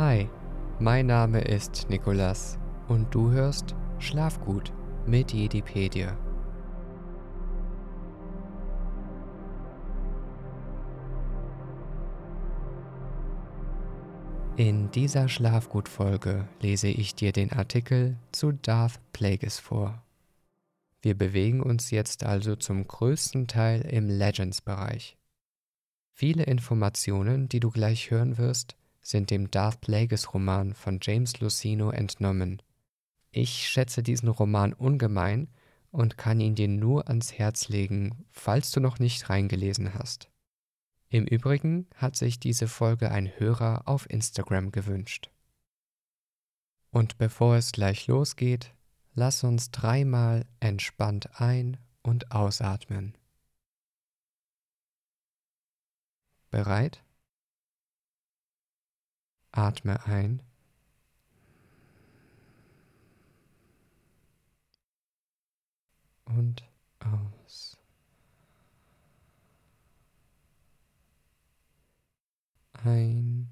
Hi, mein Name ist Nikolas und du hörst Schlafgut mit Jedipedia. In dieser Schlafgut-Folge lese ich dir den Artikel zu Darth Plagueis vor. Wir bewegen uns jetzt also zum größten Teil im Legends-Bereich. Viele Informationen, die du gleich hören wirst, sind dem Darth Plagueis-Roman von James Luceno entnommen. Ich schätze diesen Roman ungemein und kann ihn dir nur ans Herz legen, falls du noch nicht reingelesen hast. Im Übrigen hat sich diese Folge ein Hörer auf Instagram gewünscht. Und bevor es gleich losgeht, lass uns dreimal entspannt ein- und ausatmen. Bereit? Atme ein und aus. Ein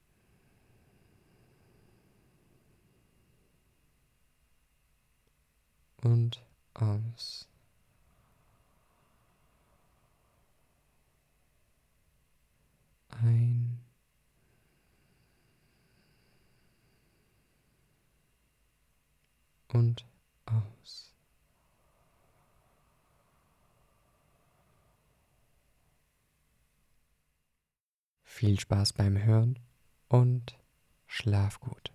und aus. Ein und aus. Viel Spaß beim Hören und schlaf gut.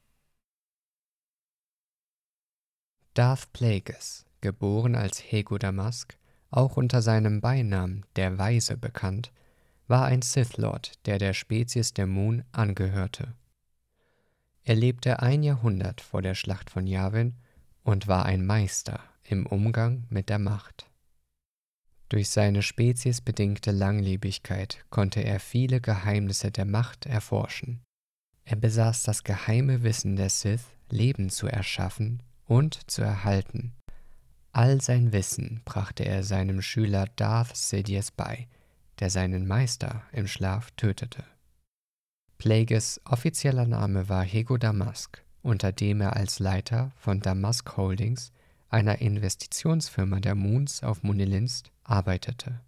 Darth Plagueis, geboren als Hego Damask, auch unter seinem Beinamen der Weise bekannt, war ein Sith Lord, der Spezies der Moon angehörte. Er lebte ein Jahrhundert vor der Schlacht von Yavin und war ein Meister im Umgang mit der Macht. Durch seine speziesbedingte Langlebigkeit konnte er viele Geheimnisse der Macht erforschen. Er besaß das geheime Wissen der Sith, Leben zu erschaffen und zu erhalten. All sein Wissen brachte er seinem Schüler Darth Sidious bei, der seinen Meister im Schlaf tötete. Plagueis offizieller Name war Hego Damask, unter dem er als Leiter von Damask Holdings, einer Investitionsfirma der Moons auf Munilinst, arbeitete.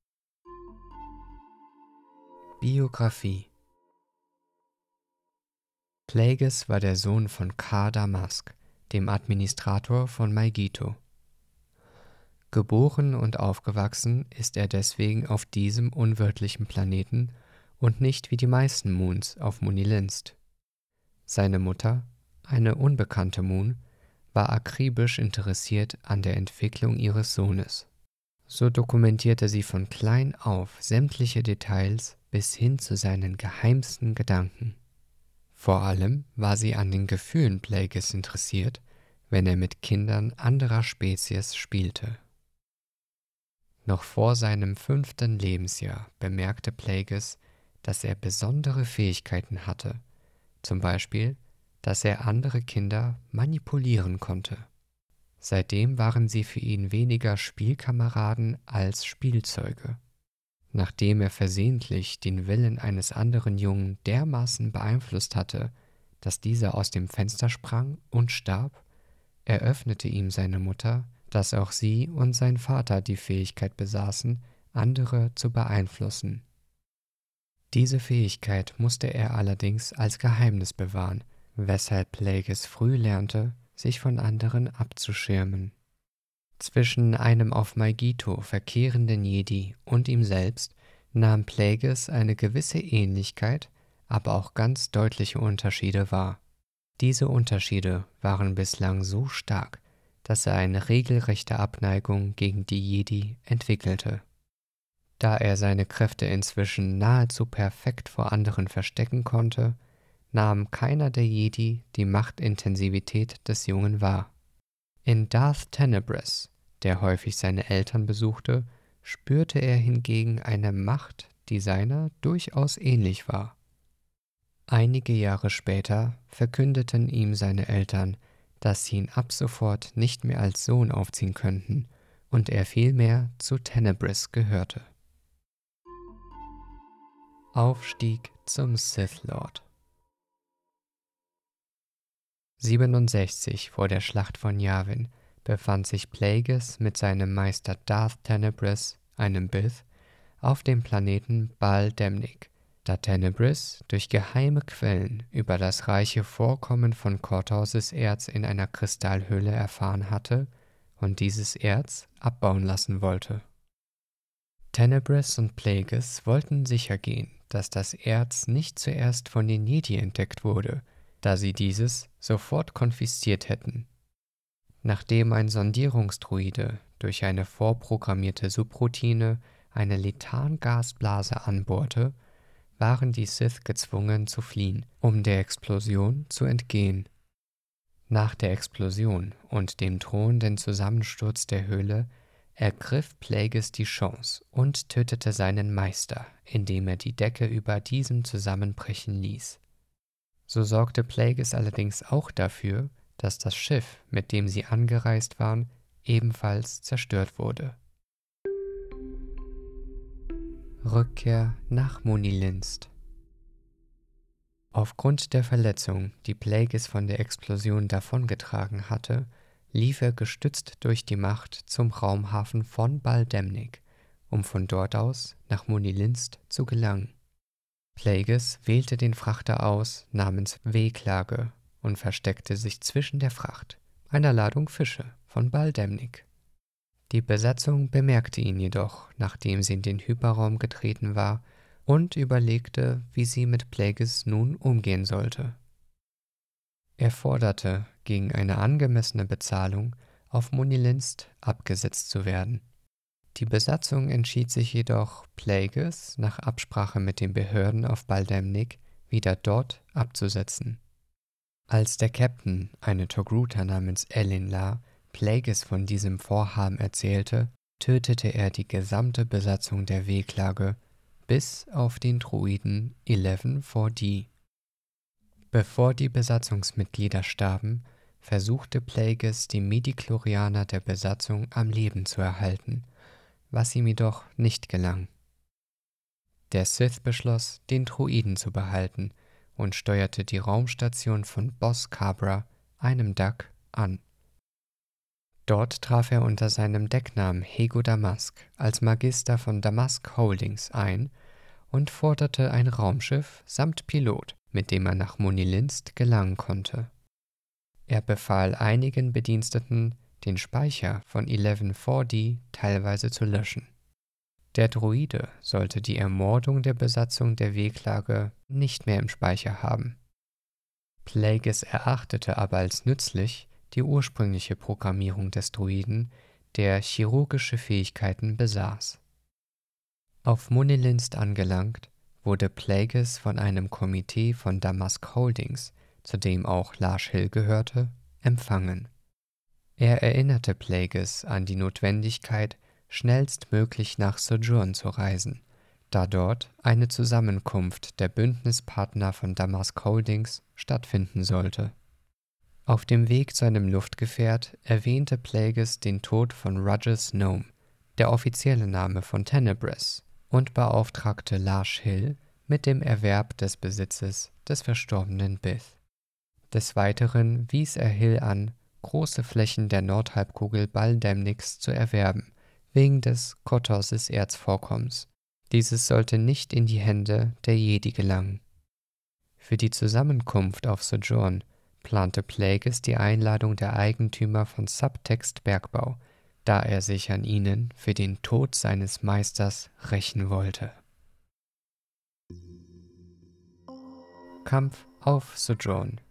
Biografie. Plagueis war der Sohn von Kar Damask, dem Administrator von Maigito. Geboren und aufgewachsen ist er deswegen auf diesem unwirtlichen Planeten und nicht wie die meisten Moons auf Munilinst. Seine Mutter, eine unbekannte Moon, war akribisch interessiert an der Entwicklung ihres Sohnes. So dokumentierte sie von klein auf sämtliche Details bis hin zu seinen geheimsten Gedanken. Vor allem war sie an den Gefühlen Plagueis interessiert, wenn er mit Kindern anderer Spezies spielte. Noch vor seinem 5. Lebensjahr bemerkte Plagueis, dass er besondere Fähigkeiten hatte, zum Beispiel, dass er andere Kinder manipulieren konnte. Seitdem waren sie für ihn weniger Spielkameraden als Spielzeuge. Nachdem er versehentlich den Willen eines anderen Jungen dermaßen beeinflusst hatte, dass dieser aus dem Fenster sprang und starb, eröffnete ihm seine Mutter, dass auch sie und sein Vater die Fähigkeit besaßen, andere zu beeinflussen. Diese Fähigkeit musste er allerdings als Geheimnis bewahren, weshalb Plagueis früh lernte, sich von anderen abzuschirmen. Zwischen einem auf Maigito verkehrenden Jedi und ihm selbst nahm Plagueis eine gewisse Ähnlichkeit, aber auch ganz deutliche Unterschiede wahr. Diese Unterschiede waren bislang so stark, dass er eine regelrechte Abneigung gegen die Jedi entwickelte. Da er seine Kräfte inzwischen nahezu perfekt vor anderen verstecken konnte, nahm keiner der Jedi die Machtintensivität des Jungen wahr. In Darth Tenebrous, der häufig seine Eltern besuchte, spürte er hingegen eine Macht, die seiner durchaus ähnlich war. Einige Jahre später verkündeten ihm seine Eltern, dass sie ihn ab sofort nicht mehr als Sohn aufziehen könnten und er vielmehr zu Tenebrous gehörte. Aufstieg zum Sith Lord. 67 vor der Schlacht von Yavin befand sich Plagueis mit seinem Meister Darth Tenebrous, einem Bith, auf dem Planeten Bal Demnik, da Tenebrous durch geheime Quellen über das reiche Vorkommen von Korthoses-Erz in einer Kristallhöhle erfahren hatte und dieses Erz abbauen lassen wollte. Tenebrous und Plagueis wollten sichergehen, dass das Erz nicht zuerst von den Jedi entdeckt wurde, da sie dieses sofort konfisziert hätten. Nachdem ein Sondierungsdruide durch eine vorprogrammierte Subroutine eine Lethangasblase anbohrte, waren die Sith gezwungen zu fliehen, um der Explosion zu entgehen. Nach der Explosion und dem drohenden Zusammensturz der Höhle ergriff Plagueis die Chance und tötete seinen Meister, indem er die Decke über diesem zusammenbrechen ließ. So sorgte Plagueis allerdings auch dafür, dass das Schiff, mit dem sie angereist waren, ebenfalls zerstört wurde. Rückkehr nach Monilinst. Aufgrund der Verletzung, die Plagueis von der Explosion davongetragen hatte, lief er gestützt durch die Macht zum Raumhafen von Bal Demnik, um von dort aus nach Monilinst zu gelangen. Plagueis wählte den Frachter aus namens Wehklage und versteckte sich zwischen der Fracht, einer Ladung Fische, von Bal Demnik. Die Besatzung bemerkte ihn jedoch, nachdem sie in den Hyperraum getreten war, und überlegte, wie sie mit Plagueis nun umgehen sollte. Er forderte, gegen eine angemessene Bezahlung auf Monilinst abgesetzt zu werden. Die Besatzung entschied sich jedoch, Plagueis nach Absprache mit den Behörden auf Bal Demnik wieder dort abzusetzen. Als der Captain, eine Togruta namens Elinlar, Plagueis von diesem Vorhaben erzählte, tötete er die gesamte Besatzung der Wehklage, bis auf den Droiden 11-4D. Bevor die Besatzungsmitglieder starben, versuchte Plagueis, die Midi-Chlorianer der Besatzung am Leben zu erhalten, was ihm jedoch nicht gelang. Der Sith beschloss, den Droiden zu behalten und steuerte die Raumstation von Boss Cabra, einem Duck, an. Dort traf er unter seinem Decknamen Hego Damask als Magister von Damask Holdings ein und forderte ein Raumschiff samt Pilot, mit dem er nach Monilinst gelangen konnte. Er befahl einigen Bediensteten, den Speicher von 11-4D teilweise zu löschen. Der Droide sollte die Ermordung der Besatzung der Wehklage nicht mehr im Speicher haben. Plagueis erachtete aber als nützlich die ursprüngliche Programmierung des Droiden, der chirurgische Fähigkeiten besaß. Auf Monilinst angelangt, wurde Plagueis von einem Komitee von Damask Holdings, zu dem auch Lash Hill gehörte, empfangen. Er erinnerte Plagueis an die Notwendigkeit, schnellstmöglich nach Sojourn zu reisen, da dort eine Zusammenkunft der Bündnispartner von Damask Holdings stattfinden sollte. Auf dem Weg zu einem Luftgefährt erwähnte Plagueis den Tod von Roger Snow, der offizielle Name von Tenebrous, und beauftragte Lash Hill mit dem Erwerb des Besitzes des verstorbenen Bith. Des Weiteren wies er Hill an, große Flächen der Nordhalbkugel Bal Demniks zu erwerben, wegen des Korthoses-Erzvorkommens. Dieses sollte nicht in die Hände der Jedi gelangen. Für die Zusammenkunft auf Sojourn plante Plagueis die Einladung der Eigentümer von Subtext Bergbau, da er sich an ihnen für den Tod seines Meisters rächen wollte. Kampf auf Sojourn.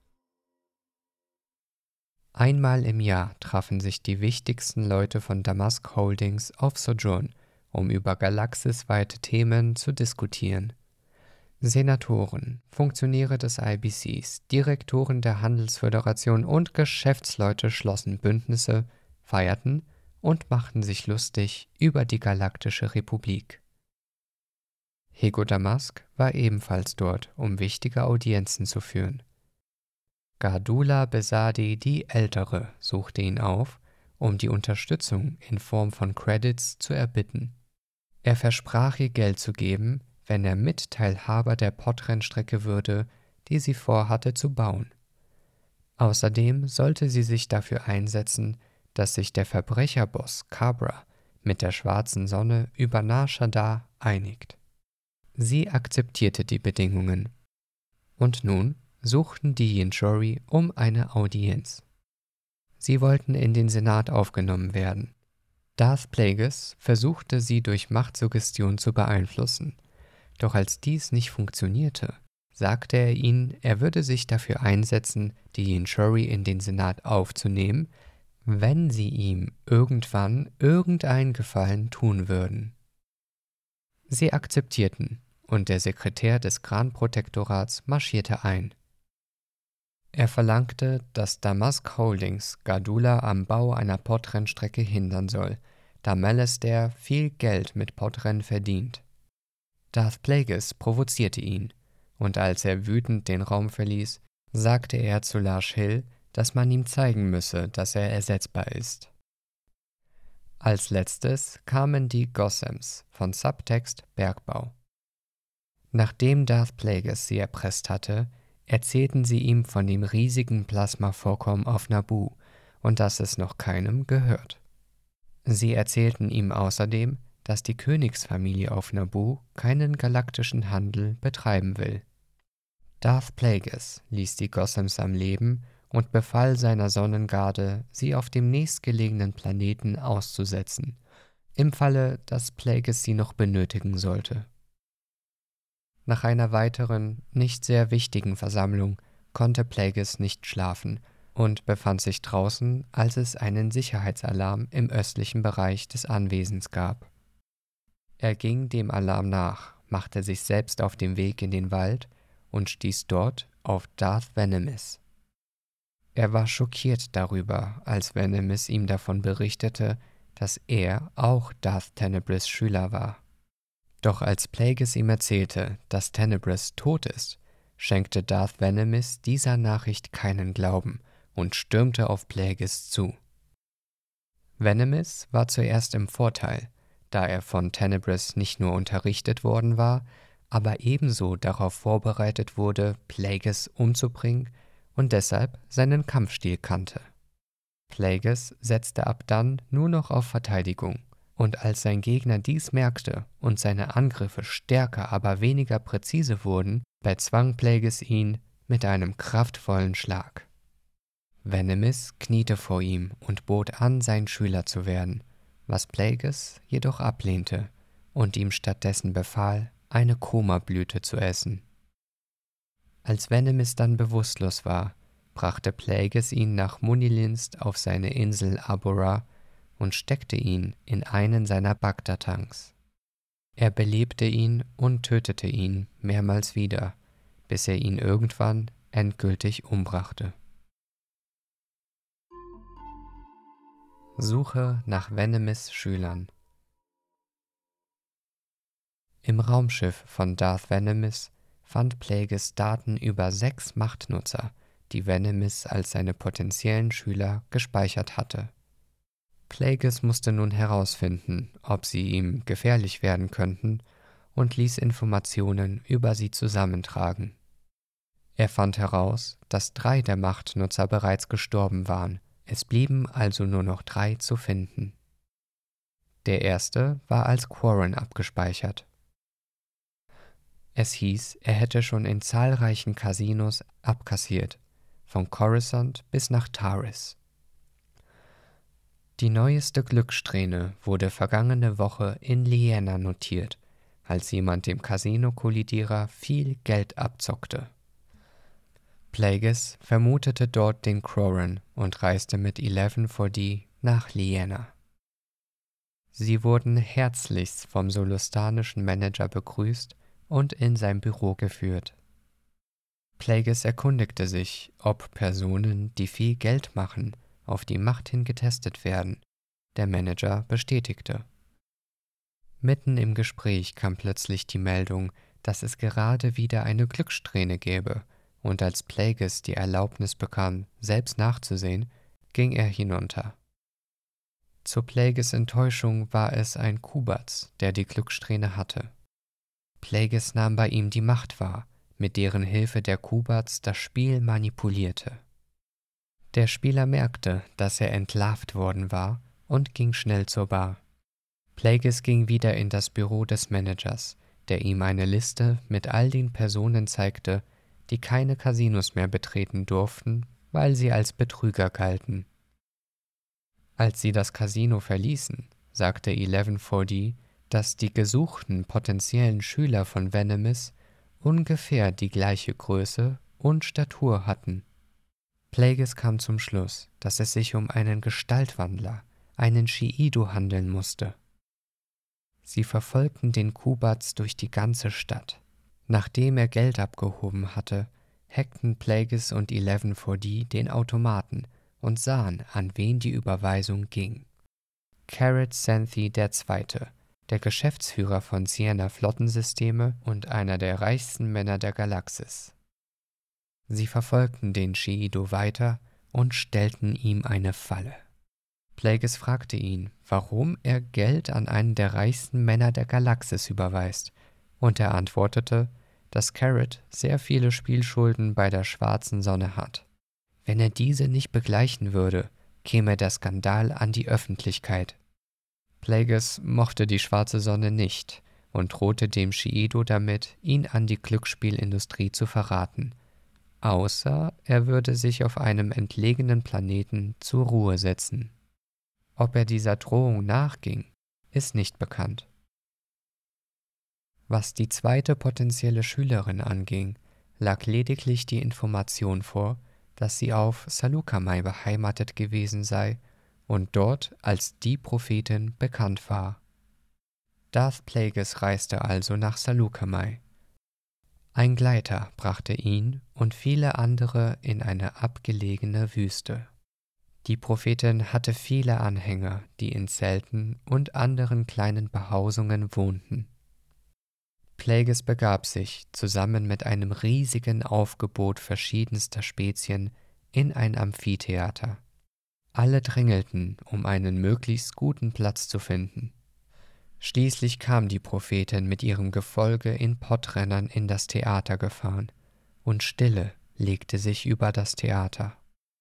Einmal im Jahr trafen sich die wichtigsten Leute von Damask Holdings auf Sojourn, um über galaxisweite Themen zu diskutieren. Senatoren, Funktionäre des IBCs, Direktoren der Handelsföderation und Geschäftsleute schlossen Bündnisse, feierten und machten sich lustig über die Galaktische Republik. Hego Damask war ebenfalls dort, um wichtige Audienzen zu führen. Gardula Besadi die Ältere suchte ihn auf, um die Unterstützung in Form von Credits zu erbitten. Er versprach ihr Geld zu geben, wenn er Mitteilhaber der Podrennstrecke würde, die sie vorhatte zu bauen. Außerdem sollte sie sich dafür einsetzen, dass sich der Verbrecherboss Cabra mit der Schwarzen Sonne über Nar Shaddaa einigt. Sie akzeptierte die Bedingungen. Und nun suchten die Yinchori um eine Audienz. Sie wollten in den Senat aufgenommen werden. Darth Plagueis versuchte sie durch Machtsuggestion zu beeinflussen, doch als dies nicht funktionierte, sagte er ihnen, er würde sich dafür einsetzen, die Yinchori in den Senat aufzunehmen, wenn sie ihm irgendwann irgendeinen Gefallen tun würden. Sie akzeptierten, und der Sekretär des Grand Protektorats marschierte ein. Er verlangte, dass Damask Holdings Gardulla am Bau einer Podrennstrecke hindern soll, da Malastare viel Geld mit Podrennen verdient. Darth Plagueis provozierte ihn, und als er wütend den Raum verließ, sagte er zu Larsh Hill, dass man ihm zeigen müsse, dass er ersetzbar ist. Als letztes kamen die Gossams von Subtext Bergbau. Nachdem Darth Plagueis sie erpresst hatte, erzählten sie ihm von dem riesigen Plasmavorkommen auf Naboo und dass es noch keinem gehört. Sie erzählten ihm außerdem, dass die Königsfamilie auf Naboo keinen galaktischen Handel betreiben will. Darth Plagueis ließ die Gossams am Leben und befahl seiner Sonnengarde, sie auf dem nächstgelegenen Planeten auszusetzen, im Falle, dass Plagueis sie noch benötigen sollte. Nach einer weiteren, nicht sehr wichtigen Versammlung konnte Plagueis nicht schlafen und befand sich draußen, als es einen Sicherheitsalarm im östlichen Bereich des Anwesens gab. Er ging dem Alarm nach, machte sich selbst auf den Weg in den Wald und stieß dort auf Darth Venemis. Er war schockiert darüber, als Venemis ihm davon berichtete, dass er auch Darth Tenebris Schüler war. Doch als Plagueis ihm erzählte, dass Tenebris tot ist, schenkte Darth Venemis dieser Nachricht keinen Glauben und stürmte auf Plagueis zu. Venemis war zuerst im Vorteil, da er von Tenebris nicht nur unterrichtet worden war, aber ebenso darauf vorbereitet wurde, Plagueis umzubringen und deshalb seinen Kampfstil kannte. Plagueis setzte ab dann nur noch auf Verteidigung. Und als sein Gegner dies merkte und seine Angriffe stärker, aber weniger präzise wurden, bezwang Plagueis ihn mit einem kraftvollen Schlag. Venemis kniete vor ihm und bot an, sein Schüler zu werden, was Plagueis jedoch ablehnte und ihm stattdessen befahl, eine Komablüte zu essen. Als Venemis dann bewusstlos war, brachte Plagueis ihn nach Munilinst auf seine Insel Abora und steckte ihn in einen seiner Bagdad-Tanks. Er belebte ihn und tötete ihn mehrmals wieder, bis er ihn irgendwann endgültig umbrachte. Suche nach Venemis Schülern. Im Raumschiff von Darth Venemis fand Plagueis Daten über 6 Machtnutzer, die Venemis als seine potenziellen Schüler gespeichert hatte. Plagueis musste nun herausfinden, ob sie ihm gefährlich werden könnten, und ließ Informationen über sie zusammentragen. Er fand heraus, dass 3 der Machtnutzer bereits gestorben waren, es blieben also nur noch 3 zu finden. Der erste war als Quarren abgespeichert. Es hieß, er hätte schon in zahlreichen Casinos abkassiert, von Coruscant bis nach Taris. Die neueste Glückssträhne wurde vergangene Woche in Liena notiert, als jemand dem Casino-Kollidierer viel Geld abzockte. Plagueis vermutete dort den Quarren und reiste mit 11-4D nach Liena. Sie wurden herzlichst vom solustanischen Manager begrüßt und in sein Büro geführt. Plagueis erkundigte sich, ob Personen, die viel Geld machen, auf die Macht hin getestet werden. Der Manager bestätigte. Mitten im Gespräch kam plötzlich die Meldung, dass es gerade wieder eine Glückssträhne gäbe, und als Plagueis die Erlaubnis bekam, selbst nachzusehen, ging er hinunter. Zu Plagueis Enttäuschung war es ein Kubatz, der die Glückssträhne hatte. Plagueis nahm bei ihm die Macht wahr, mit deren Hilfe der Kubatz das Spiel manipulierte. Der Spieler merkte, dass er entlarvt worden war und ging schnell zur Bar. Plagueis ging wieder in das Büro des Managers, der ihm eine Liste mit all den Personen zeigte, die keine Casinos mehr betreten durften, weil sie als Betrüger galten. Als sie das Casino verließen, sagte 11-4D, dass die gesuchten potenziellen Schüler von Venomous ungefähr die gleiche Größe und Statur hatten. Plagueis kam zum Schluss, dass es sich um einen Gestaltwandler, einen Shiido handeln musste. Sie verfolgten den Kubatz durch die ganze Stadt. Nachdem er Geld abgehoben hatte, hackten Plagueis und 11-4D den Automaten und sahen, an wen die Überweisung ging. Carrot Santhi II., der Geschäftsführer von Sienna Flottensysteme und einer der reichsten Männer der Galaxis. Sie verfolgten den Shiido weiter und stellten ihm eine Falle. Plagueis fragte ihn, warum er Geld an einen der reichsten Männer der Galaxis überweist, und er antwortete, dass Carrot sehr viele Spielschulden bei der Schwarzen Sonne hat. Wenn er diese nicht begleichen würde, käme der Skandal an die Öffentlichkeit. Plagueis mochte die Schwarze Sonne nicht und drohte dem Shiido damit, ihn an die Glücksspielindustrie zu verraten, außer er würde sich auf einem entlegenen Planeten zur Ruhe setzen. Ob er dieser Drohung nachging, ist nicht bekannt. Was die zweite potenzielle Schülerin anging, lag lediglich die Information vor, dass sie auf Saleucami beheimatet gewesen sei und dort als die Prophetin bekannt war. Darth Plagueis reiste also nach Saleucami. Ein Gleiter brachte ihn und viele andere in eine abgelegene Wüste. Die Prophetin hatte viele Anhänger, die in Zelten und anderen kleinen Behausungen wohnten. Plagueis begab sich zusammen mit einem riesigen Aufgebot verschiedenster Spezien in ein Amphitheater. Alle drängelten, um einen möglichst guten Platz zu finden. Schließlich kam die Prophetin mit ihrem Gefolge in Podrennern in das Theater gefahren, und Stille legte sich über das Theater.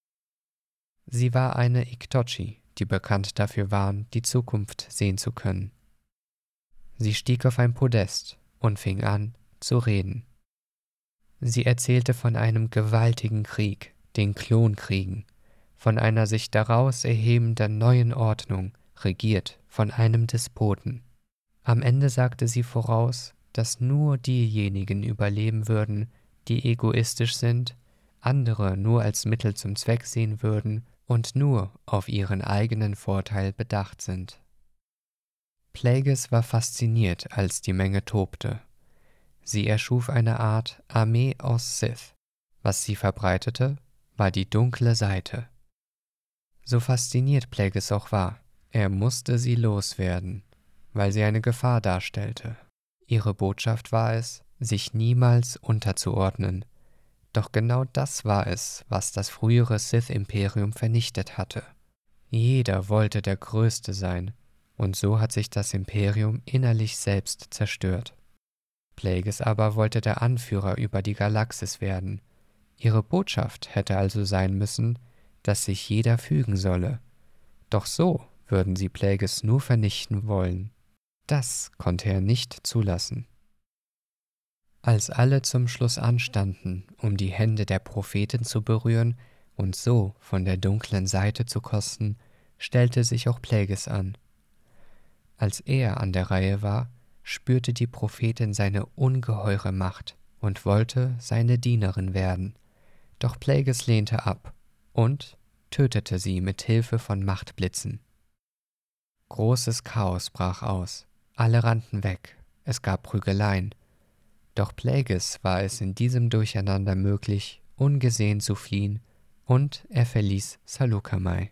Sie war eine Iktochi, die bekannt dafür waren, die Zukunft sehen zu können. Sie stieg auf ein Podest und fing an, zu reden. Sie erzählte von einem gewaltigen Krieg, den Klonkriegen, von einer sich daraus erhebenden neuen Ordnung, regiert von einem Despoten. Am Ende sagte sie voraus, dass nur diejenigen überleben würden, die egoistisch sind, andere nur als Mittel zum Zweck sehen würden und nur auf ihren eigenen Vorteil bedacht sind. Plagueis war fasziniert, als die Menge tobte. Sie erschuf eine Art Armee aus Sith. Was sie verbreitete, war die dunkle Seite. So fasziniert Plagueis auch war, er musste sie loswerden, weil sie eine Gefahr darstellte. Ihre Botschaft war es, sich niemals unterzuordnen. Doch genau das war es, was das frühere Sith-Imperium vernichtet hatte. Jeder wollte der Größte sein, und so hat sich das Imperium innerlich selbst zerstört. Plagueis aber wollte der Anführer über die Galaxis werden. Ihre Botschaft hätte also sein müssen, dass sich jeder fügen solle. Doch so würden sie Plagueis nur vernichten wollen. Das konnte er nicht zulassen. Als alle zum Schluss anstanden, um die Hände der Prophetin zu berühren und so von der dunklen Seite zu kosten, stellte sich auch Plagueis an. Als er an der Reihe war, spürte die Prophetin seine ungeheure Macht und wollte seine Dienerin werden. Doch Plagueis lehnte ab und tötete sie mit Hilfe von Machtblitzen. Großes Chaos brach aus. Alle rannten weg. Es gab Prügeleien. Doch Plagueis war es in diesem Durcheinander möglich, ungesehen zu fliehen, und er verließ Saleucami.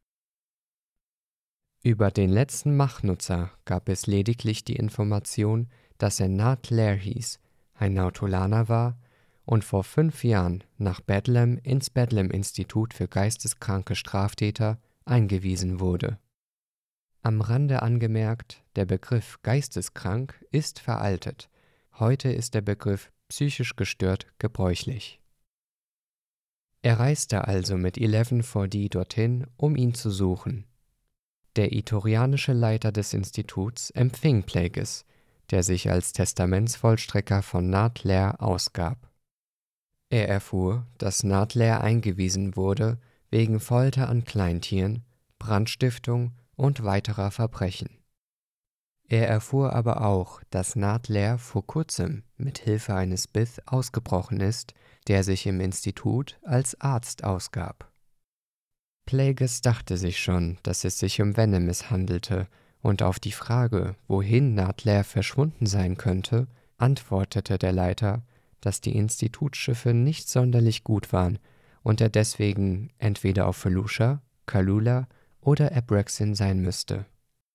Über den letzten Machtnutzer gab es lediglich die Information, dass er Nat Lair hieß, ein Nautolaner war und vor 5 Jahren nach Bedlam ins Bedlam-Institut für geisteskranke Straftäter eingewiesen wurde. Am Rande angemerkt, der Begriff geisteskrank ist veraltet. Heute ist der Begriff psychisch gestört gebräuchlich. Er reiste also mit 11-4D dorthin, um ihn zu suchen. Der itorianische Leiter des Instituts empfing Plagueis, der sich als Testamentsvollstrecker von Nadler ausgab. Er erfuhr, dass Nadler eingewiesen wurde wegen Folter an Kleintieren, Brandstiftung und weiterer Verbrechen. Er erfuhr aber auch, dass Nadler vor kurzem mit Hilfe eines Bith ausgebrochen ist, der sich im Institut als Arzt ausgab. Plagueis dachte sich schon, dass es sich um Venemis handelte, und auf die Frage, wohin Nadler verschwunden sein könnte, antwortete der Leiter, dass die Institutsschiffe nicht sonderlich gut waren und er deswegen entweder auf Felucia, Kalula oder Abraxin sein müsste.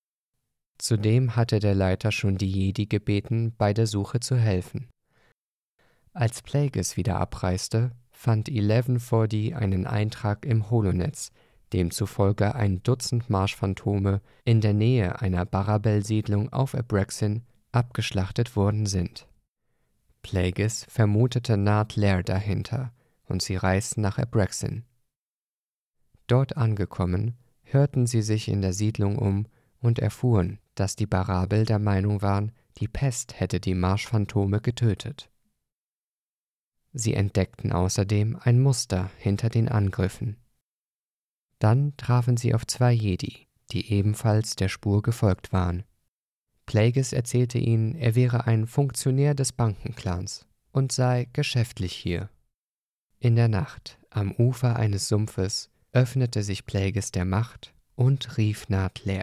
Zudem hatte der Leiter schon die Jedi gebeten, bei der Suche zu helfen. Als Plagueis wieder abreiste, fand 11-4D einen Eintrag im Holonetz, demzufolge ein Dutzend Marschphantome in der Nähe einer Barabel-Siedlung auf Abraxin abgeschlachtet worden sind. Plagueis vermutete Nadler dahinter und sie reisten nach Abraxin. Dort angekommen, hörten sie sich in der Siedlung um und erfuhren, dass die Barabel der Meinung waren, die Pest hätte die Marschphantome getötet. Sie entdeckten außerdem ein Muster hinter den Angriffen. Dann trafen sie auf 2 Jedi, die ebenfalls der Spur gefolgt waren. Plagueis erzählte ihnen, er wäre ein Funktionär des Bankenclans und sei geschäftlich hier. In der Nacht, am Ufer eines Sumpfes, öffnete sich Plagueis der Macht und rief Nadler.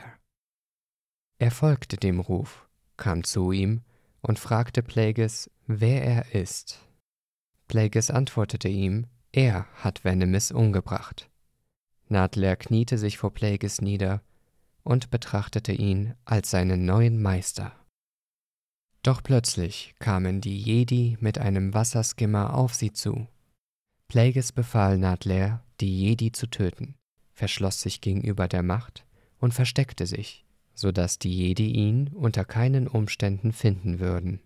Er folgte dem Ruf, kam zu ihm und fragte Plagueis, wer er ist. Plagueis antwortete ihm, er hat Venemis umgebracht. Nadler kniete sich vor Plagueis nieder und betrachtete ihn als seinen neuen Meister. Doch plötzlich kamen die Jedi mit einem Wasserskimmer auf sie zu. Plagueis befahl Nadler, die Jedi zu töten, verschloss sich gegenüber der Macht und versteckte sich, sodass die Jedi ihn unter keinen Umständen finden würden.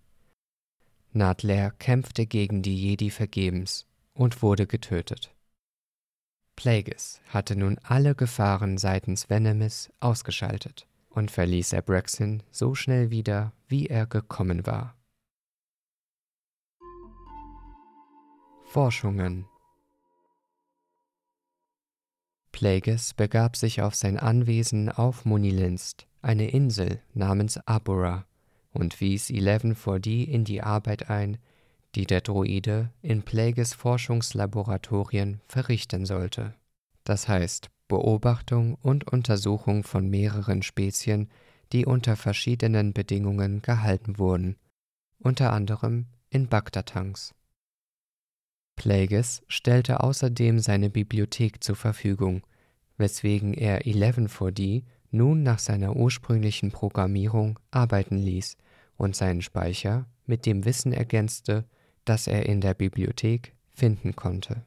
Nadler kämpfte gegen die Jedi vergebens und wurde getötet. Plagueis hatte nun alle Gefahren seitens Venemis ausgeschaltet und verließ Abraxin so schnell wieder, wie er gekommen war. Forschungen. Plagueis begab sich auf sein Anwesen auf Munilinst, eine Insel namens Abura, und wies 11-4D in die Arbeit ein, die der Droide in Plagueis Forschungslaboratorien verrichten sollte. Das heißt, Beobachtung und Untersuchung von mehreren Spezien, die unter verschiedenen Bedingungen gehalten wurden, unter anderem in Bacta-Tanks. Plagueis stellte außerdem seine Bibliothek zur Verfügung, weswegen er 11-4D nun nach seiner ursprünglichen Programmierung arbeiten ließ und seinen Speicher mit dem Wissen ergänzte, das er in der Bibliothek finden konnte.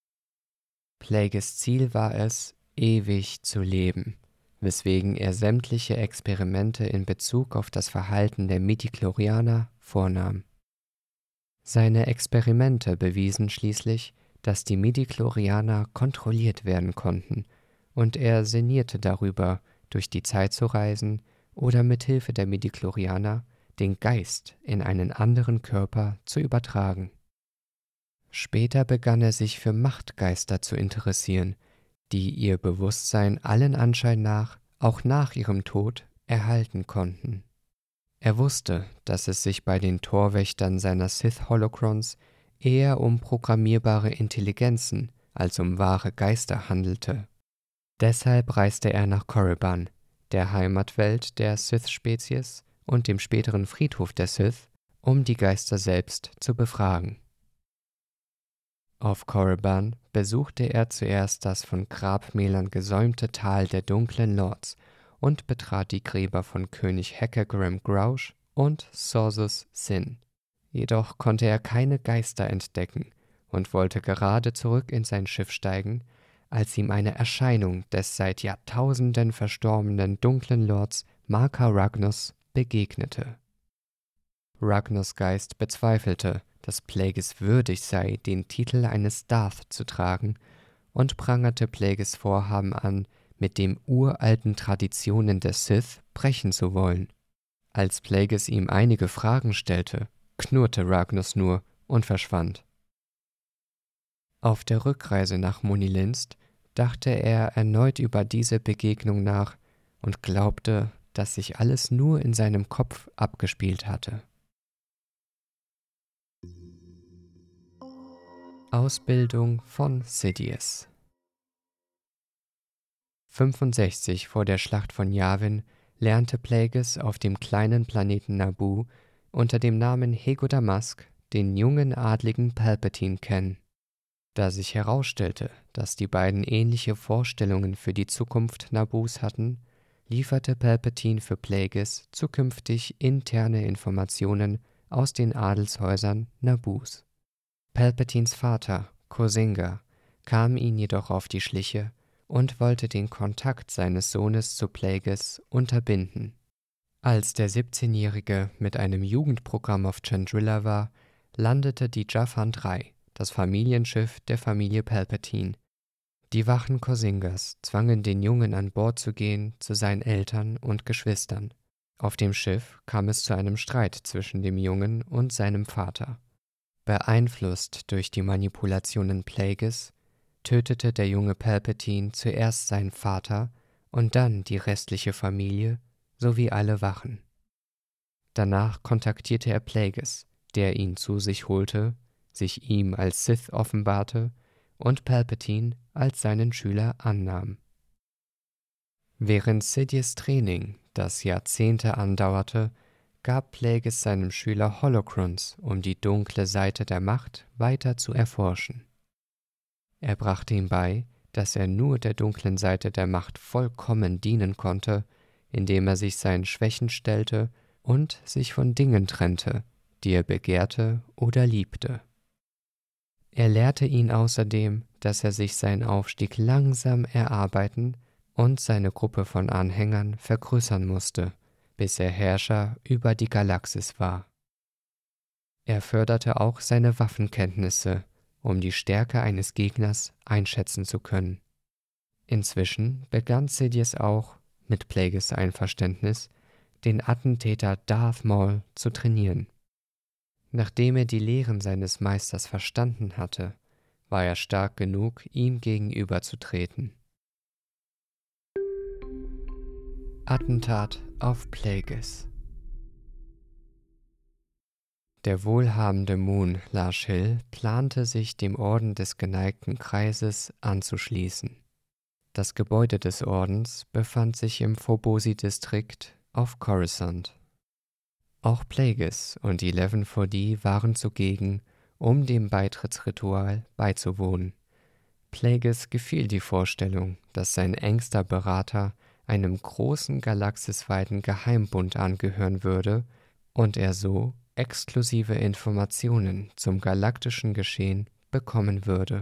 Plagueis Ziel war es, ewig zu leben, weswegen er sämtliche Experimente in Bezug auf das Verhalten der Midichlorianer vornahm. Seine Experimente bewiesen schließlich, dass die Midichlorianer kontrolliert werden konnten, und er sinnierte darüber, durch die Zeit zu reisen oder mit Hilfe der Midichlorianer den Geist in einen anderen Körper zu übertragen. Später begann er sich für Machtgeister zu interessieren, die ihr Bewusstsein allen Anschein nach auch nach ihrem Tod erhalten konnten. Er wusste, dass es sich bei den Torwächtern seiner Sith-Holocrons eher um programmierbare Intelligenzen als um wahre Geister handelte. Deshalb reiste er nach Korriban, der Heimatwelt der Sith-Spezies und dem späteren Friedhof der Sith, um die Geister selbst zu befragen. Auf Korriban besuchte er zuerst das von Grabmälern gesäumte Tal der dunklen Lords und betrat die Gräber von König Hecagram Grausch und Sorsus Sin. Jedoch konnte er keine Geister entdecken und wollte gerade zurück in sein Schiff steigen, als ihm eine Erscheinung des seit Jahrtausenden verstorbenen dunklen Lords Marka Ragnos begegnete. Ragnos Geist bezweifelte, dass Plagueis würdig sei, den Titel eines Darth zu tragen, und prangerte Plagueis Vorhaben an, mit den uralten Traditionen der Sith brechen zu wollen. Als Plagueis ihm einige Fragen stellte, knurrte Ragnos nur und verschwand. Auf der Rückreise nach Monilinst dachte er erneut über diese Begegnung nach und glaubte, dass sich alles nur in seinem Kopf abgespielt hatte. Ausbildung von Sidious. 65 vor der Schlacht von Yavin lernte Plagueis auf dem kleinen Planeten Naboo unter dem Namen Hego Damask den jungen Adligen Palpatine kennen. Da sich herausstellte, dass die beiden ähnliche Vorstellungen für die Zukunft Naboos hatten, lieferte Palpatine für Plagueis zukünftig interne Informationen aus den Adelshäusern Naboos. Palpatines Vater, Kozinga, kam ihm jedoch auf die Schliche und wollte den Kontakt seines Sohnes zu Plagueis unterbinden. Als der 17-Jährige mit einem Jugendprogramm auf Chandrila war, landete die Jaffan 3, das Familienschiff der Familie Palpatine. Die Wachen Kozingas zwangen den Jungen an Bord zu gehen zu seinen Eltern und Geschwistern. Auf dem Schiff kam es zu einem Streit zwischen dem Jungen und seinem Vater. Beeinflusst durch die Manipulationen Plagueis, tötete der junge Palpatine zuerst seinen Vater und dann die restliche Familie sowie alle Wachen. Danach kontaktierte er Plagueis, der ihn zu sich holte, sich ihm als Sith offenbarte und Palpatine als seinen Schüler annahm. Während Sidious Training, das Jahrzehnte andauerte, gab Plagueis seinem Schüler Holocrons, um die dunkle Seite der Macht weiter zu erforschen. Er brachte ihm bei, dass er nur der dunklen Seite der Macht vollkommen dienen konnte, indem er sich seinen Schwächen stellte und sich von Dingen trennte, die er begehrte oder liebte. Er lehrte ihn außerdem, dass er sich seinen Aufstieg langsam erarbeiten und seine Gruppe von Anhängern vergrößern musste, bis er Herrscher über die Galaxis war. Er förderte auch seine Waffenkenntnisse, um die Stärke eines Gegners einschätzen zu können. Inzwischen begann Sidious auch, mit Plagueis Einverständnis, den Attentäter Darth Maul zu trainieren. Nachdem er die Lehren seines Meisters verstanden hatte, war er stark genug, ihm gegenüberzutreten. Attentat auf Plagueis. Der wohlhabende Moon Lashil plante sich dem Orden des geneigten Kreises anzuschließen. Das Gebäude des Ordens befand sich im Phobosi-Distrikt auf Coruscant. Auch Plagueis und 11-4D waren zugegen, um dem Beitrittsritual beizuwohnen. Plagueis gefiel die Vorstellung, dass sein engster Berater einem großen galaxisweiten Geheimbund angehören würde und er so exklusive Informationen zum galaktischen Geschehen bekommen würde.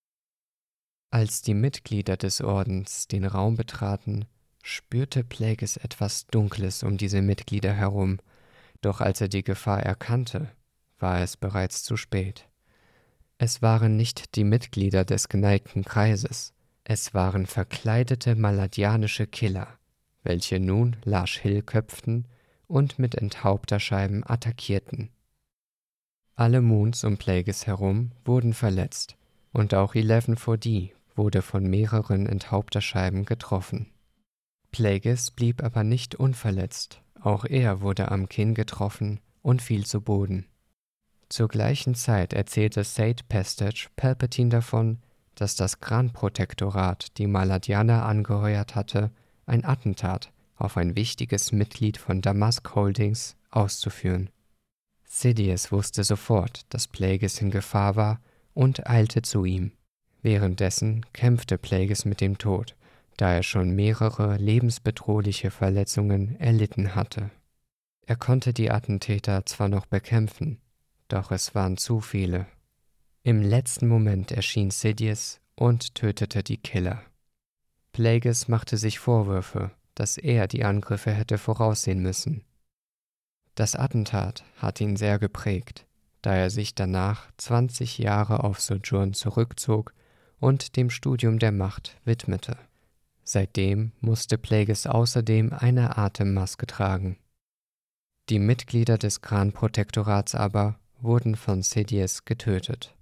Als die Mitglieder des Ordens den Raum betraten, spürte Plagueis etwas Dunkles um diese Mitglieder herum, doch als er die Gefahr erkannte, war es bereits zu spät. Es waren nicht die Mitglieder des geneigten Kreises, es waren verkleidete maladianische Killer, welche nun Lashil köpften und mit Enthaupterscheiben attackierten. Alle Moons um Plagueis herum wurden verletzt und auch 11-4D wurde von mehreren Enthaupterscheiben getroffen. Plagueis blieb aber nicht unverletzt, auch er wurde am Kinn getroffen und fiel zu Boden. Zur gleichen Zeit erzählte Sade Pestage Palpatine davon, dass das Gran-Protektorat die Maladianer angeheuert hatte, ein Attentat auf ein wichtiges Mitglied von Damask Holdings auszuführen. Sidious wusste sofort, dass Plagueis in Gefahr war und eilte zu ihm. Währenddessen kämpfte Plagueis mit dem Tod, da er schon mehrere lebensbedrohliche Verletzungen erlitten hatte. Er konnte die Attentäter zwar noch bekämpfen, doch es waren zu viele. Im letzten Moment erschien Sidious und tötete die Killer. Plagueis machte sich Vorwürfe, dass er die Angriffe hätte voraussehen müssen. Das Attentat hat ihn sehr geprägt, da er sich danach 20 Jahre auf Sojourn zurückzog und dem Studium der Macht widmete. Seitdem musste Plagueis außerdem eine Atemmaske tragen. Die Mitglieder des Gran Protektorats aber wurden von Sidious getötet.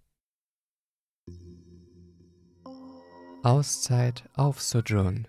Auszeit auf Sojourn.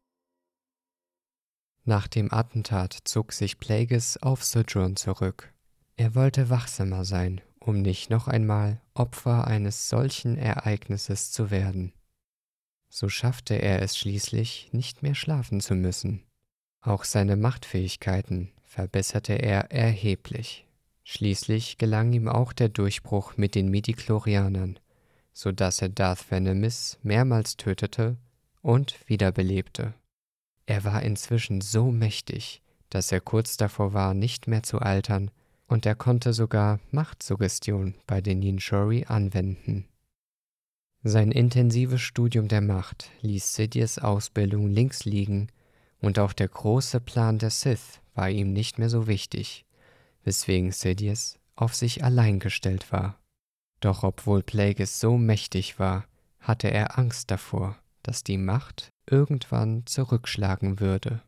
Nach dem Attentat zog sich Plagueis auf Sojourn zurück. Er wollte wachsamer sein, um nicht noch einmal Opfer eines solchen Ereignisses zu werden. So schaffte er es schließlich, nicht mehr schlafen zu müssen. Auch seine Machtfähigkeiten verbesserte er erheblich. Schließlich gelang ihm auch der Durchbruch mit den Midi-Chlorianern, so dass er Darth Venemis mehrmals tötete und wiederbelebte. Er war inzwischen so mächtig, dass er kurz davor war, nicht mehr zu altern, und er konnte sogar Machtsuggestion bei den Yinchori anwenden. Sein intensives Studium der Macht ließ Sidious Ausbildung links liegen, und auch der große Plan der Sith war ihm nicht mehr so wichtig, weswegen Sidious auf sich allein gestellt war. Doch obwohl Plagueis so mächtig war, hatte er Angst davor, dass die Macht irgendwann zurückschlagen würde.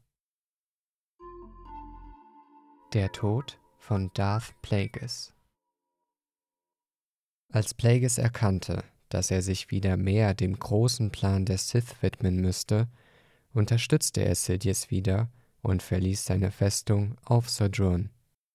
Der Tod von Darth Plagueis. Als Plagueis erkannte, dass er sich wieder mehr dem großen Plan der Sith widmen müsste, unterstützte er Sidious wieder und verließ seine Festung auf Sojourn.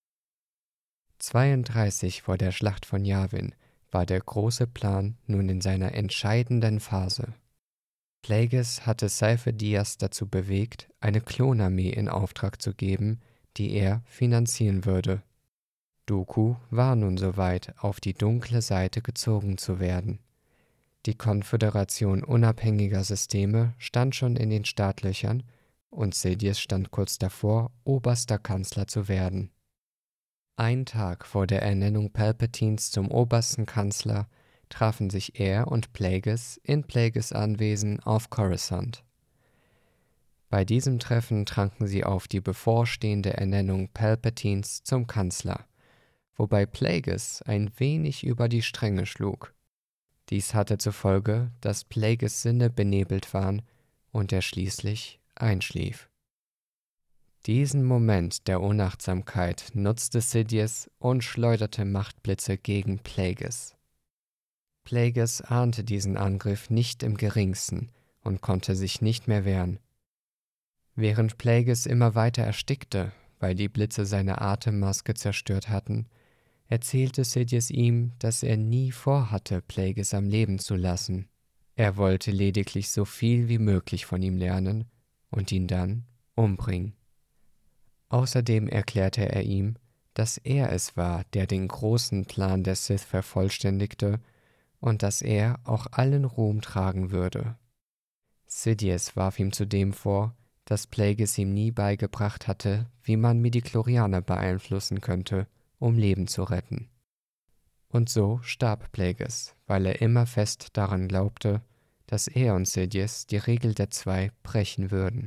32 vor der Schlacht von Yavin war der große Plan nun in seiner entscheidenden Phase. Plagueis hatte Seyfe-Dyas dazu bewegt, eine Klonarmee in Auftrag zu geben, die er finanzieren würde. Dooku war nun soweit, auf die dunkle Seite gezogen zu werden. Die Konföderation unabhängiger Systeme stand schon in den Startlöchern und Sidious stand kurz davor, oberster Kanzler zu werden. Ein Tag vor der Ernennung Palpatines zum obersten Kanzler trafen sich er und Plagueis in Plagueis Anwesen auf Coruscant. Bei diesem Treffen tranken sie auf die bevorstehende Ernennung Palpatines zum Kanzler, wobei Plagueis ein wenig über die Stränge schlug. Dies hatte zur Folge, dass Plagueis Sinne benebelt waren und er schließlich einschlief. Diesen Moment der Unachtsamkeit nutzte Sidious und schleuderte Machtblitze gegen Plagueis. Plagueis ahnte diesen Angriff nicht im geringsten und konnte sich nicht mehr wehren. Während Plagueis immer weiter erstickte, weil die Blitze seine Atemmaske zerstört hatten, erzählte Sidious ihm, dass er nie vorhatte, Plagueis am Leben zu lassen. Er wollte lediglich so viel wie möglich von ihm lernen und ihn dann umbringen. Außerdem erklärte er ihm, dass er es war, der den großen Plan der Sith vervollständigte und dass er auch allen Ruhm tragen würde. Sidious warf ihm zudem vor, dass Plagueis ihm nie beigebracht hatte, wie man Midi-Chlorianer beeinflussen könnte, um Leben zu retten. Und so starb Plagueis, weil er immer fest daran glaubte, dass er und Sidious die Regel der Zwei brechen würden.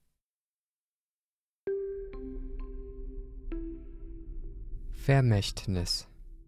Vermächtnis.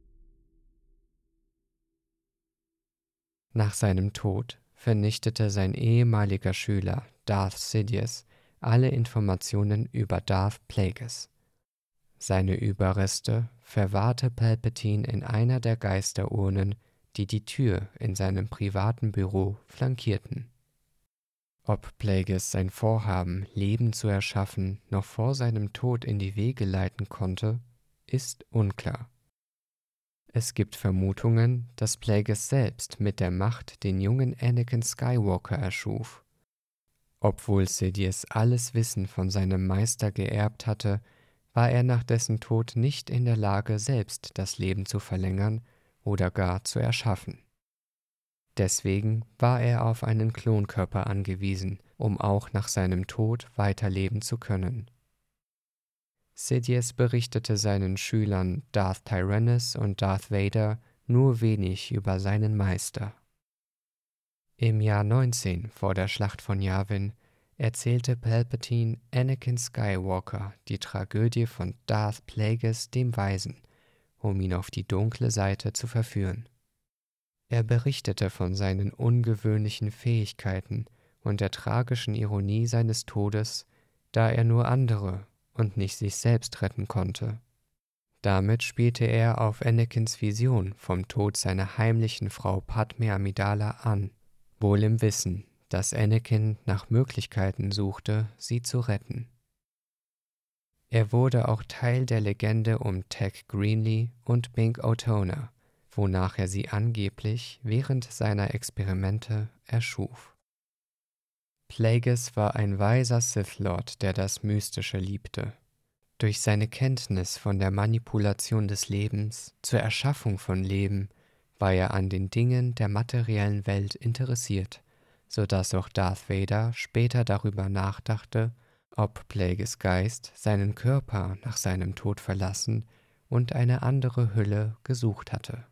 Nach seinem Tod vernichtete sein ehemaliger Schüler Darth Sidious alle Informationen über Darth Plagueis. Seine Überreste verwahrte Palpatine in einer der Geisterurnen, die die Tür in seinem privaten Büro flankierten. Ob Plagueis sein Vorhaben, Leben zu erschaffen, noch vor seinem Tod in die Wege leiten konnte, ist unklar. Es gibt Vermutungen, dass Plagueis selbst mit der Macht den jungen Anakin Skywalker erschuf. Obwohl Sidious alles Wissen von seinem Meister geerbt hatte, war er nach dessen Tod nicht in der Lage, selbst das Leben zu verlängern oder gar zu erschaffen. Deswegen war er auf einen Klonkörper angewiesen, um auch nach seinem Tod weiterleben zu können. Sidious berichtete seinen Schülern Darth Tyrannus und Darth Vader nur wenig über seinen Meister. Im Jahr 19 vor der Schlacht von Yavin erzählte Palpatine Anakin Skywalker die Tragödie von Darth Plagueis dem Weisen um ihn auf die dunkle Seite zu verführen. Er berichtete von seinen ungewöhnlichen Fähigkeiten und der tragischen Ironie seines Todes, da er nur andere und nicht sich selbst retten konnte. Damit spielte er auf Anakins Vision vom Tod seiner heimlichen Frau Padmé Amidala an, wohl im Wissen, dass Anakin nach Möglichkeiten suchte, sie zu retten. Er wurde auch Teil der Legende um Tech Greenlee und Bink O'Tona, wonach er sie angeblich während seiner Experimente erschuf. Plagueis war ein weiser Sith Lord, der das Mystische liebte. Durch seine Kenntnis von der Manipulation des Lebens zur Erschaffung von Leben war er an den Dingen der materiellen Welt interessiert, so dass auch Darth Vader später darüber nachdachte, ob Plagueis Geist seinen Körper nach seinem Tod verlassen und eine andere Hülle gesucht hatte.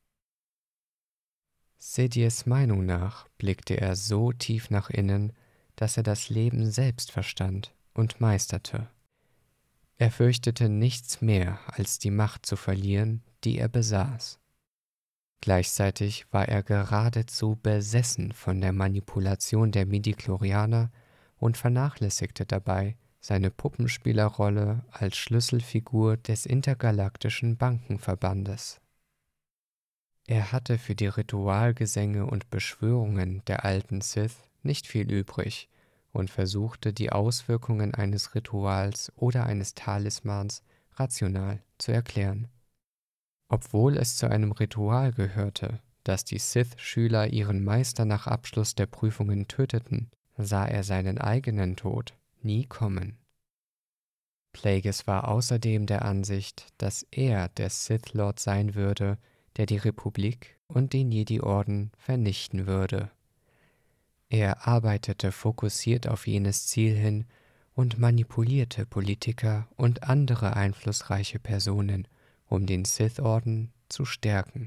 Sidious Meinung nach blickte er so tief nach innen, dass er das Leben selbst verstand und meisterte. Er fürchtete nichts mehr, als die Macht zu verlieren, die er besaß. Gleichzeitig war er geradezu besessen von der Manipulation der Midi-Chlorianer und vernachlässigte dabei seine Puppenspielerrolle als Schlüsselfigur des intergalaktischen Bankenverbandes. Er hatte für die Ritualgesänge und Beschwörungen der alten Sith nicht viel übrig und versuchte, die Auswirkungen eines Rituals oder eines Talismans rational zu erklären. Obwohl es zu einem Ritual gehörte, dass die Sith-Schüler ihren Meister nach Abschluss der Prüfungen töteten, sah er seinen eigenen Tod nie kommen. Plagueis war außerdem der Ansicht, dass er der Sith-Lord sein würde, der die Republik und den Jedi-Orden vernichten würde. Er arbeitete fokussiert auf jenes Ziel hin und manipulierte Politiker und andere einflussreiche Personen, um den Sith-Orden zu stärken.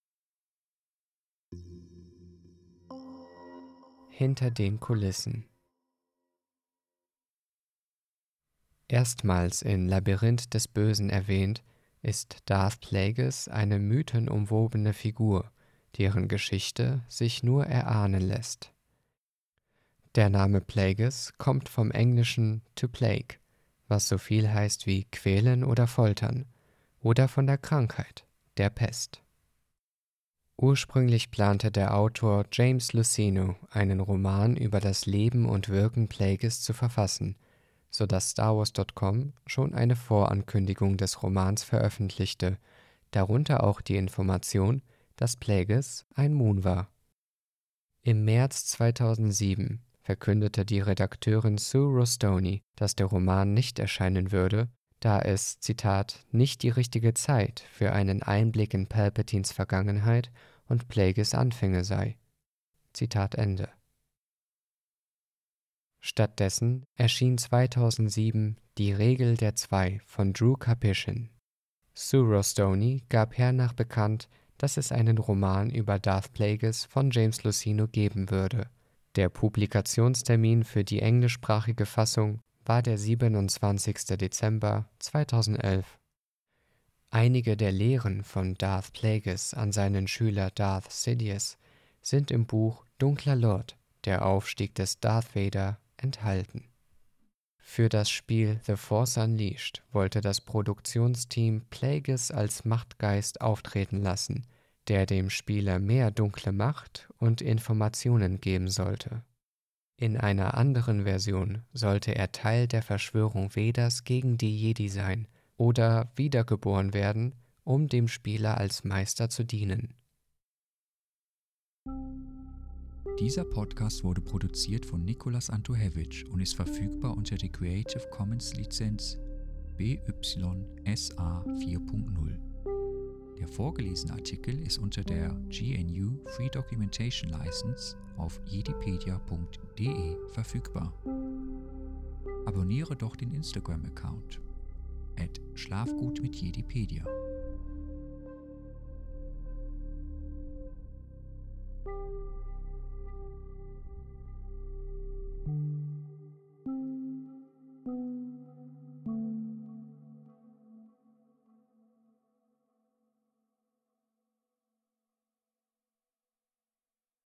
Hinter den Kulissen. Erstmals in Labyrinth des Bösen erwähnt, ist Darth Plagueis eine mythenumwobene Figur, deren Geschichte sich nur erahnen lässt. Der Name Plagueis kommt vom englischen to plague, was so viel heißt wie quälen oder foltern, oder von der Krankheit, der Pest. Ursprünglich plante der Autor James Luceno einen Roman über das Leben und Wirken Plagueis zu verfassen, sodass StarWars.com schon eine Vorankündigung des Romans veröffentlichte, darunter auch die Information, dass Plagueis ein Moon war. Im März 2007 verkündete die Redakteurin Sue Rustoni, dass der Roman nicht erscheinen würde, da es, Zitat, nicht die richtige Zeit für einen Einblick in Palpatines Vergangenheit und Plagueis Anfänge sei. Zitat Ende. Stattdessen erschien 2007 Die Regel der Zwei von Drew Karpyshyn. Sue Rustoni gab hernach bekannt, dass es einen Roman über Darth Plagueis von James Luceno geben würde. Der Publikationstermin für die englischsprachige Fassung war der 27. Dezember 2011. Einige der Lehren von Darth Plagueis an seinen Schüler Darth Sidious sind im Buch Dunkler Lord, der Aufstieg des Darth Vader, enthalten. Für das Spiel The Force Unleashed wollte das Produktionsteam Plagueis als Machtgeist auftreten lassen, der dem Spieler mehr dunkle Macht und Informationen geben sollte. In einer anderen Version sollte er Teil der Verschwörung Vedas gegen die Jedi sein oder wiedergeboren werden, um dem Spieler als Meister zu dienen. Dieser Podcast wurde produziert von Nicolas Antohevich und ist verfügbar unter der Creative Commons Lizenz BY-SA 4.0. Der vorgelesene Artikel ist unter der GNU Free Documentation License auf jedipedia.de verfügbar. Abonniere doch den Instagram-Account @schlafgut mit Jedipedia.